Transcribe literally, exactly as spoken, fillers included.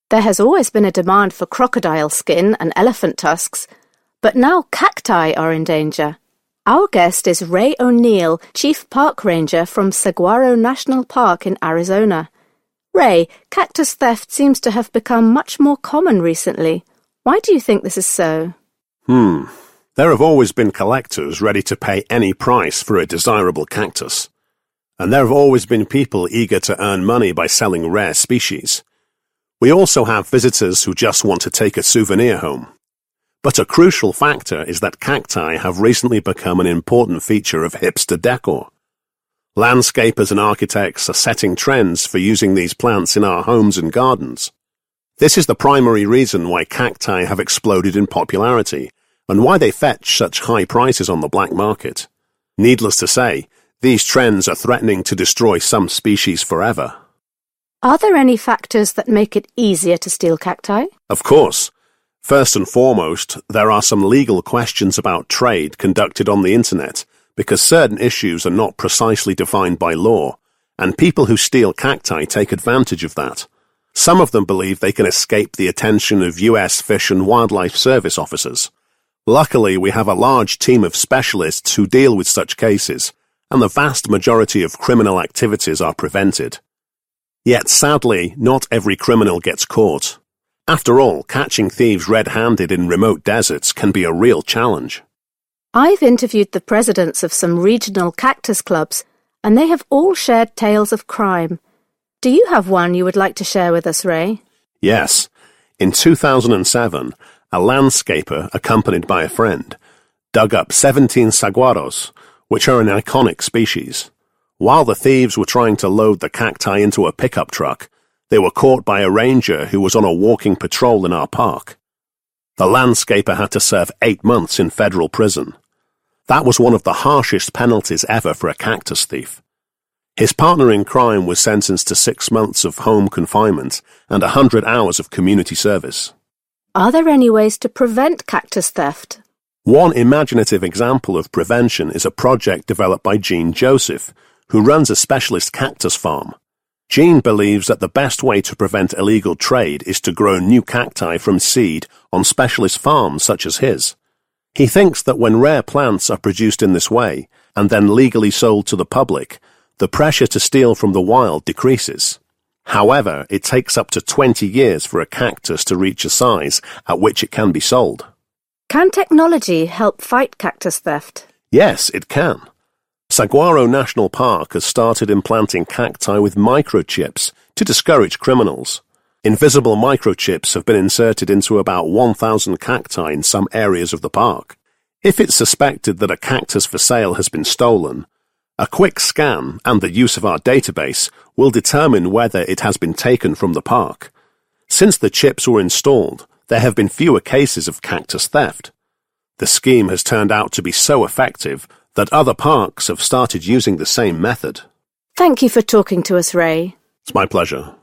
There has always been a demand for crocodile skin and elephant tusks, but now cacti are in danger. Our guest is Ray O'Neill, Chief Park Ranger from Saguaro National Park in Arizona. Ray, cactus theft seems to have become much more common recently. Why do you think this is so? Hmm. There have always been collectors ready to pay any price for a desirable cactus. And there have always been people eager to earn money by selling rare species. We also have visitors who just want to take a souvenir home. But a crucial factor is that cacti have recently become an important feature of hipster decor. Landscapers and architects are setting trends for using these plants in our homes and gardens. This is the primary reason why cacti have exploded in popularity, and why they fetch such high prices on the black market. Needless to say, these trends are threatening to destroy some species forever. Are there any factors that make it easier to steal cacti? Of course. First and foremost, there are some legal questions about trade conducted on the internet, because certain issues are not precisely defined by law, and people who steal cacti take advantage of that. Some of them believe they can escape the attention of U S Fish and Wildlife Service officers. Luckily, we have a large team of specialists who deal with such cases, and the vast majority of criminal activities are prevented. Yet sadly, not every criminal gets caught. After all, catching thieves red-handed in remote deserts can be a real challenge. I've interviewed the presidents of some regional cactus clubs, and they have all shared tales of crime. Do you have one you would like to share with us, Ray? Yes. In two thousand seven, a landscaper, accompanied by a friend, dug up seventeen saguaros, which are an iconic species. While the thieves were trying to load the cacti into a pickup truck, they were caught by a ranger who was on a walking patrol in our park. The landscaper had to serve eight months in federal prison. That was one of the harshest penalties ever for a cactus thief. His partner in crime was sentenced to six months of home confinement and a hundred hours of community service. Are there any ways to prevent cactus theft? One imaginative example of prevention is a project developed by Gene Joseph, who runs a specialist cactus farm. Gene believes that the best way to prevent illegal trade is to grow new cacti from seed on specialist farms such as his. He thinks that when rare plants are produced in this way, and then legally sold to the public, the pressure to steal from the wild decreases. However, it takes up to twenty years for a cactus to reach a size at which it can be sold. Can technology help fight cactus theft? Yes, it can. Saguaro National Park has started implanting cacti with microchips to discourage criminals. Invisible microchips have been inserted into about one thousand cacti in some areas of the park. If it's suspected that a cactus for sale has been stolen, a quick scan and the use of our database will determine whether it has been taken from the park. Since the chips were installed, there have been fewer cases of cactus theft. The scheme has turned out to be so effective that other parks have started using the same method. Thank you for talking to us, Ray. It's my pleasure.